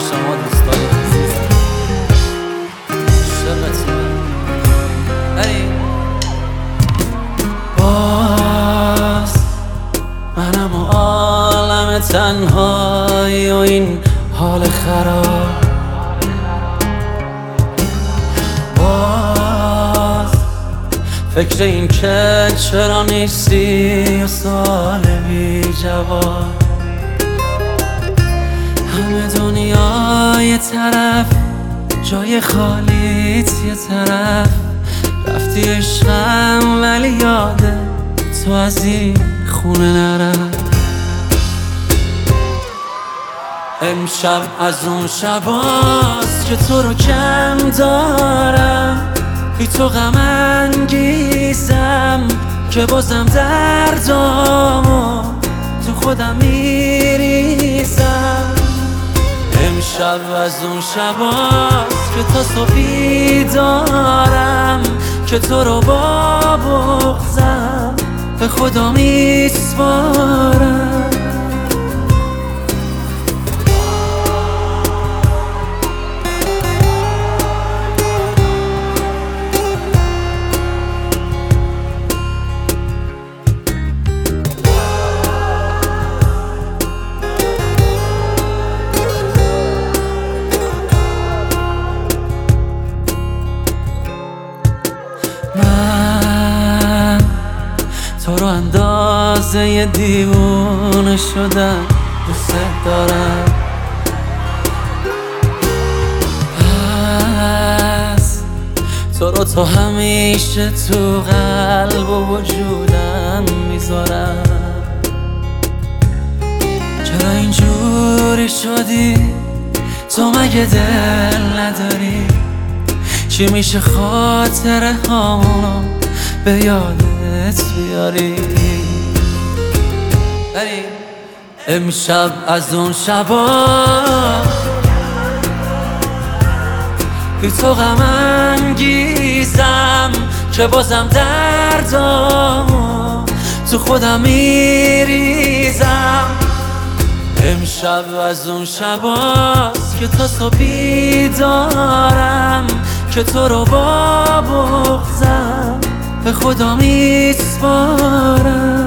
شما دوستای عزیزم. عشقتونم. باز منم و عالم تنهایی و این حال خراب. باز فکر این که چرا نیستی و سوال بی جواب. همه دنیا یه طرف، جای خالیت یه طرف. رفتی عشقم ولی یاده تو از این خونه نرفت. امشب از اون شباست که تو رو کم دارم، بی تو غم انگیزم که بازم دردامو تو خودم میریزم. امشب از اون شباست که تا صبحی دارم، که تو رو با بغضم به خدا میسپارم. من تو رو اندازه یه دیوونه شدم، دوست دارم. پس تو رو تا همیشه تو قلب و وجودم میذارم. چرا اینجوری شدی؟ تو مگه دل نداری؟ چی میشه خاطره هامونو به یادت بیاری؟ امشب از اون شبا بی تو غم انگیزم که بازم دردامو تو خودم میریزم. امشب از اون شباست که تا صبحی دارم، که تو رو با بغضم به خدا میسپارم.